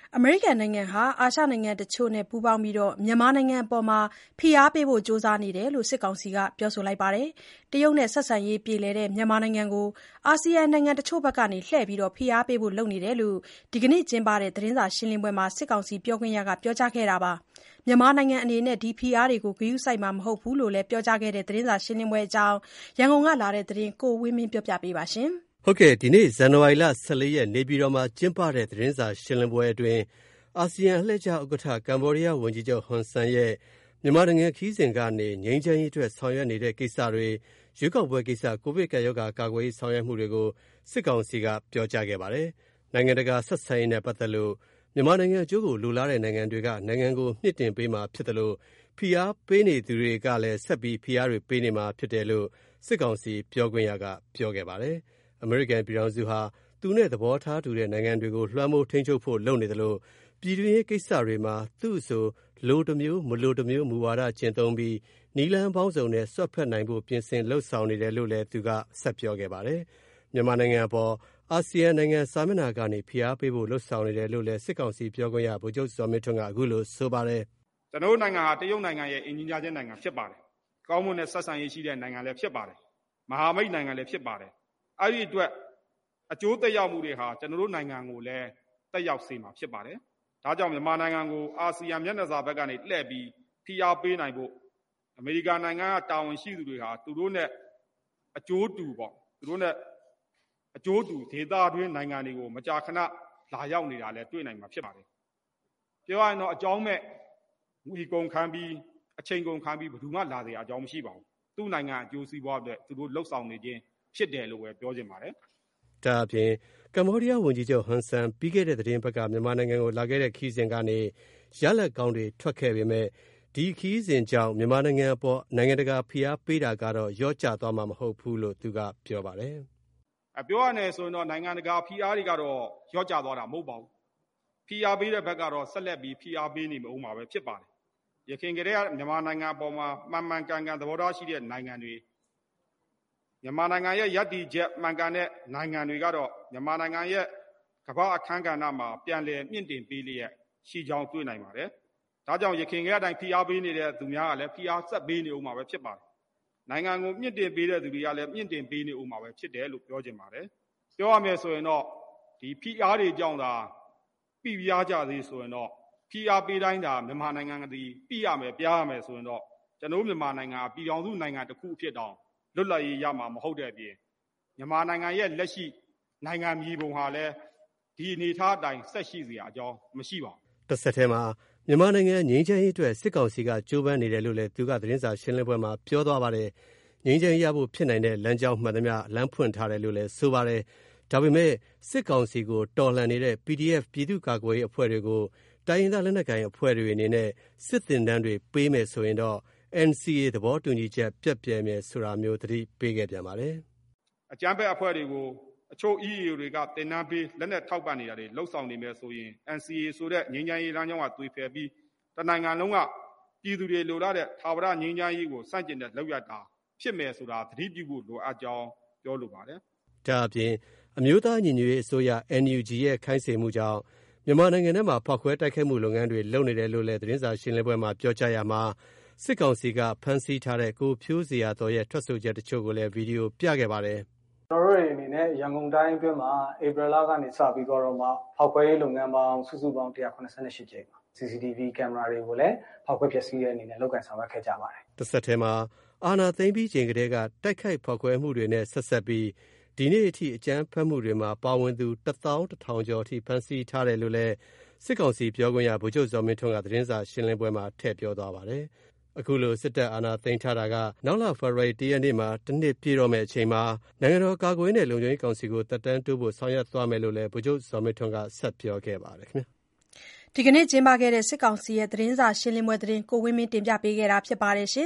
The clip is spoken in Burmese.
အမေရိကန်နိုင်ငံဟာအာရှနိုင်ငံတချို့နဲ့ပူးပေါင်းပြီးမြန်မာနိုင်ငံအပေါ်ဖိအားပေးဖို့ကြိုးစားနေတယ်လို့စစ်ကောင်စီကပြောလိုက်ပါတယ်။တရုတ်နဲ့ဆက်ဆံရေးပြေလည်တဲ့မြန်မာနိုင်ငံကိုအာဆီယံနိုင်ငံတချို့ကလှည့်ပြီးဖိအားပေးဖို့လုပ်နေတယ်လို့ ဒီကနေ့ကျင်းပတဲ့သတင်းစာရှင်းလင်းပွဲမှာစစ်ကောင်စီပြောခွင့်ရကပြောကြားခဲ့တာပါ။မြန်မာနိုင်ငံအနေနဲ့ဒီဖိအားတွေကိုဂရုစိုက်မှာမဟုတ်ဘူးလို့လည်းပြောကြားခဲ့တဲ့သတင်းစာရှင်းလင်းပွဲအကြောင်းရန်ကုန်ကလာတဲ့သတင်းကိုဝင်းမင်းပြောပြပေးပါမယ်။ဒီနေ့ဇန်နဝါရီလ14ရက်နေပြည်တော်မှာကျင်းပတဲ့သတင်းစာရှင်းလင်းပွဲအတွင်းအာဆီယံအလှည့်ကျဥက္ကဋ္ဌကမ္ဘောဒီးယားဝန်ကြီးချုပ်ဟွန်ဆန်ရဲ့မြန်မာနိုင်ငံခရီးစဉ်ကနေငြိမ်းချမ်းရေးအတွက်ဆောင်ရွက်နေတဲ့ကိစ္စတွေရွေးကောက်ပွဲကိစ္စကိုဗစ်ကပ်ရောဂါကာကွယ်ရေးဆောင်ရွက်မှုတွေကိုစစ်ကောင်စီကပြောကြားခဲ့ပါတယ်။နိုင်ငံတကာဆက်ဆံရေးနဲ့ပတ်သက်လို့မြန်မာနိုင်ငံအကျိုးကိုလိုလားတဲ့နိုင်ငံတွေကနိုင်ငံကိုမြှင့်တင်ပေးမှာဖြစ်တယ်လို့ဖိအားပေးနေသူတွေကလည်းဆက်ပြီးဖိအားတွေပေးနေမှာဖြစ်တယ်လို့စစ်ကောင်စီပြောခွင့်ရကပြောခဲ့ပါတယ်။အမေရိကန်ပြည်ထောင်စုဟာသူနဲ့သဘောထားတူတဲ့နိုင်ငံတွေကိုလွှမ်းမိုးထိန်းချုပ်ဖို့လုပ်နေတယ်လို့ပြည်တွင်းရေးကိစ္စတွေမှာသူ့အဆိုလိုတစ်မျိုးမလိုတစ်မျိုးမူဝါဒကျင့်သုံးပြီးနည်းလမ်းပေါင်းစုံနဲ့ဆွတ်ဖက်နိုင်ဖို့ပြင်ဆင်လှုပ်ဆောင်နေတယ်လို့လည်းသူကဆက်ပြောခဲ့ပါတယ်။မြန်မာနိုင်ငံအပေါ်အာဆီယံနိုင်ငံစာမျက်နှာကနေဖိအားပေးဖို့လှုပ်ဆောင်နေတယ်လို့လည်းစစ်ကောင်စီပြောခွင့်ရဗိုလ်ချုပ်ဇော်မင်းထွန်းကအခုလိုဆိုပါတယ်။ကျွန်တော်နိုင်ငံဟာတရုတ်နိုင်ငံရဲ့အင်ဂျင်ညာချင်းနိုင်ငံဖြစ်ပါတယ်။ကောင်းမွန်တဲ့ဆက်ဆံရေးရှိတဲ့နိုင်ငံလည်းဖြစ်ပါတယ်။မဟာမိတ်နိုင်ငံလည်းဖြစ်ပါတယ်။အဲ့ဒီအတွက်အကျိုးသက်ရောက်မှုတွေဟာကျွန်တော်နိုင်ငံကိုလည်းသက်ရောက်စေမှာဖြစ်ပါတယ်။ဒါကြောင့်မြန်မာနိုင်ငံကိုအာဆီယံမျက်နှာစာဘက်ကနေလှည့်ပြီးဖိအားပေးနိုင်ဖို့အမေရိကန်နိုင်ငံကတာဝန်ရှိသူတွေဟာသူတို့နဲ့အကျိုးတူပေါ့သူတို့နဲ့အကျိုးတူဒေသတွင်းနိုင်ငံတွေကိုမကြာခဏလာရောက်နေတာလည်းတွေ့နိုင်မှာဖြစ်ပါတယ်။ပြောရရင်တော့အကြောင်းမဲ့ငွေကုန်ခံပြီးအချိန်ကုန်ခံပြီးဘယ်သူမှလာစရာအကြောင်းမရှိပါဘူး။သူ့နိုင်ငံအကျိုးစီးပွားအတွက်သူတို့လှုပ်ဆောင်နေခြင်းဖြစ်တယ်လို့ပဲပြောချင်ပါတယ်။ဒါအပြင်ကမ္ဘောဒီးယားဝန်ကြီးချုပ်ဟွန်ဆန်ပြီးခဲ့တဲ့သတင်းပတ်ကမြန်မာနိုင်ငံကိုလာခဲ့တဲ့ခရီးစဉ်ကနေရလဒ်ကောင်းတွေထွက်ခဲ့ပေမဲ့ဒီခရီးစဉ်ကြောင့်မြန်မာနိုင်ငံအပေါ်နိုင်ငံတကာဖိအားပေးတာကတော့လျော့ကျသွားမှာမဟုတ်ဘူးလို့သူကပြောပါတယ်။ပြောရမယ်ဆိုရင်တော့နိုင်ငံတကာဖိအားတွေကတော့လျော့ကျသွားတာမဟုတ်ပါဘူး။ဖိအားပေးတဲ့ဘက်ကတော့ဆက်လက်ပြီးဖိအားပေးနေမှာပဲဖြစ်ပါတယ်။ယခင်ကတည်းကမြန်မာနိုင်ငံအပေါ်မှာမှန်မှန်ကန်ကန်သဘောထားရှိတဲ့နိုင်ငံတွေမြန်မာနိုင်ငံရဲ့ယက်တီချက်မှန်ကန်တဲ့နိုင်ငံတွေကတော့မြန်မာနိုင်ငံရဲ့ကမ္ဘာအခမ်းကဏ္ဍမှာပြန်လည်မြင့်တင်ပေးလျက်ရှိကြောင်းတွေ့နိုင်ပါတယ်။ဒါကြောင့်ယခင်ကအတိုင်းဖိအားပေးနေတဲ့သူများကလည်းဖိအားဆက်ပေးနေဦးမှာပဲဖြစ်ပါတယ်။နိုင်ငံကိုမြင့်တင်ပေးတဲ့သူတွေကလည်းမြင့်တင်ပေးနေဦးမှာပဲဖြစ်တယ်လို့ပြောချင်ပါတယ်။ပြောရမယ်ဆိုရင်တော့ဒီဖိအားတွေကြောင့်သာပြပြကြသေးဆိုရင်တော့ဖိအားပေးတိုင်းသာမြန်မာနိုင်ငံကတည်းပြရမယ်ပြရမယ်ဆိုရင်တော့ကျွန်တော်မြန်မာနိုင်ငံပြည်ထောင်စုနိုင်ငံတစ်ခုအဖြစ်တောင်လွတ်လပ်ရေးရမှာမဟုတ်တဲ့အပြင်မြန်မာနိုင်ငံရဲ့လက်ရှိနိုင်ငံမြေပုံဟာလည်းဒီအနေအထားအတိုင်းဆက်ရှိစရာအကြောင်းမရှိပါဘူး။တစ်ဆက်တည်းမှာမြန်မာနိုင်ငံငြိမ်းချမ်းရေးအတွက်စစ်ကောင်စီကကြိုးပမ်းနေတယ်လို့လည်းသူကသတင်းစာရှင်းလင်းပွဲမှာပြောသွားပါတယ်။ငြိမ်းချမ်းရေးရဖို့ဖြစ်နိုင်တဲ့လမ်းကြောင်းမှန်သမျှလမ်းဖွင့်ထားတယ်လို့လည်းဆိုပါတယ်။ဒါပေမဲ့စစ်ကောင်စီကိုတော်လှန်နေတဲ့ PDF ပြည်သူ့ကာကွယ်ရေးအဖွဲ့တွေကိုတိုင်းရင်းသားလက်နက်ကိုင်အဖွဲ့တွေအနေနဲ့စစ်သင်တန်းတွေပေးမယ်ဆိုရင်တော့ NCA သဘောတူညီချက်ပြတ်ပြဲမယ်ဆိုတာမျိုးသတိပေးခဲ့ပြန်ပါတယ်။အကြမ်းဖက်အဖွဲ့တွေကိုအချို့ EAO တွေကတင်နန်းပေးလက်နက်ထောက်ပံ့နေတာတွေလှုပ်ဆောင်နေမယ်ဆိုရင် NCA ဆိုတဲ့ငြိမ်းချမ်းရေးလမ်းကြောင်းကသွေဖယ်ပြီးတနိုင်ငံလုံးကပြည်သူတွေလိုလားတဲ့ထာဝရငြိမ်းချမ်းရေးကိုစန့်ကျင်တဲ့လောက်ရတာဖြစ်မယ်ဆိုတာသတိပြုဖို့လိုအပ်ကြောင်းပြောလိုပါတယ်။ဒါအပြင်အမျိုးသားညီညွတ်ရေးအစိုးရ NUG ရဲ့ခိုင်းစေမှုကြောင့်မြန်မာနိုင်ငံထဲမှာဖောက်ခွဲတိုက်ခိုက်မှုလုပ်ငန်းတွေလုပ်နေတယ်လို့လည်းသတင်းစာရှင်းလင်းပွဲမှာပြောကြားရမှာစစ်ကောင်စီကဖမ်းဆီးထားတဲ့ကိုဖြိုးစရာတော်ရဲ့ထွက်ဆိုချက်တချို့ကိုလည်းဗီဒီယိုပြခဲ့ပါတယ်။ကျွန်တော်တို့အနေနဲ့ရန်ကုန်တိုင်းအတွင်းမှာဧပြီလကနေစပြီးတော့မှဖောက်ခွဲရေးလုပ်ငန်းပေါင်းစုစုပေါင်း188ကြိမ်ပါ CCTV ကင်မရာတွေကိုလည်းဖောက်ခွဲဖျက်ဆီးတဲ့အနေနဲ့လုပ်ကင်ဆောင်ရွက်ခဲ့ကြပါတယ်။တစ်ဆက်တည်းမှာအာဏာသိမ်းပြီးချိန်ကတည်းကတိုက်ခိုက်ဖောက်ခွဲမှုတွေနဲ့ဆက်ဆက်ပြီးဒီနေ့အထိအကြမ်းဖက်မှုတွေမှာပါဝင်သူ11000ကျော်အထိဖမ်းဆီးထားတယ်လို့လည်းစစ်ကောင်စီပြောခွင့်ရဗိုလ်ချုပ်ဇော်မင်းထွန်းကသတင်းစာရှင်းလင်းပွဲမှာထည့်ပြောသွားပါတယ်။အခုလိုစစ်တပ်အာဏာသိမ်းထားတာကနောက်လဖေဖော်ဝါရီ1ရက်နေ့မှာတစ်နှစ်ပြည့်တော့မယ့်အချိန်မှာနိုင်ငံတော်ကာကွယ်ရေးနဲ့လုံခြုံရေးကောင်စီကိုတက်တန်းတိုးဖို့ဆောင်ရွက်သွားမယ်လို့လည်းဗိုလ်ချုပ်ဇော်မင်းထွန်းကဆက်ပြောခဲ့ပါတယ်ခင်ဗျာ။ဒီကနေ့ကျင်းပခဲ့တဲ့စစ်ကောင်စီရဲ့သတင်းစာရှင်းလင်းပွဲသတင်းကိုဝင်းမင်းတင်ပြပေးခဲ့တာဖြစ်ပါတယ်